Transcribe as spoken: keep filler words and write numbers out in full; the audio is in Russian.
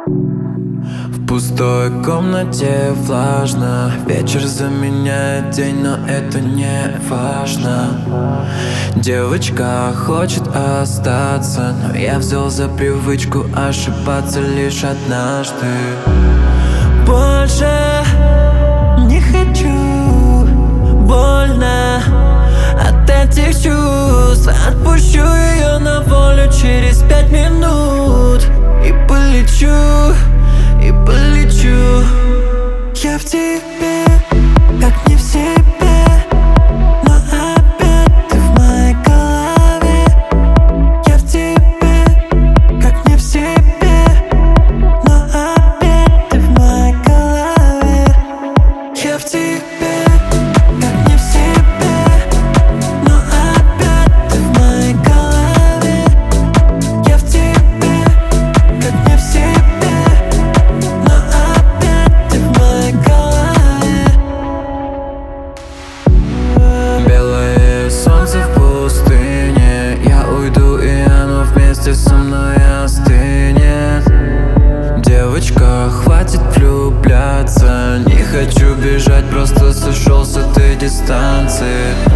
В пустой комнате влажно. Вечер заменяет день, но это не важно. Девочка хочет остаться, но я взял за привычку ошибаться лишь однажды. Больше не хочу, больно от этих чувств. Отпущу ее на волю через пять минут и полечу, и полечу. Я в тебе, как не в себе, но опять ты в моей голове. Я в тебе, как не в себе, но опять ты в моей голове. Я в тебе, как не в себе, но опять ты в моей голове. Я в тебе, как не в себе, но опять ты в моей голове. Белое солнце в пустыне. Я уйду, и оно вместе со мной остынет. Девочка, хватит влюбляться. Не хочу бежать, просто сошел с этой дистанции.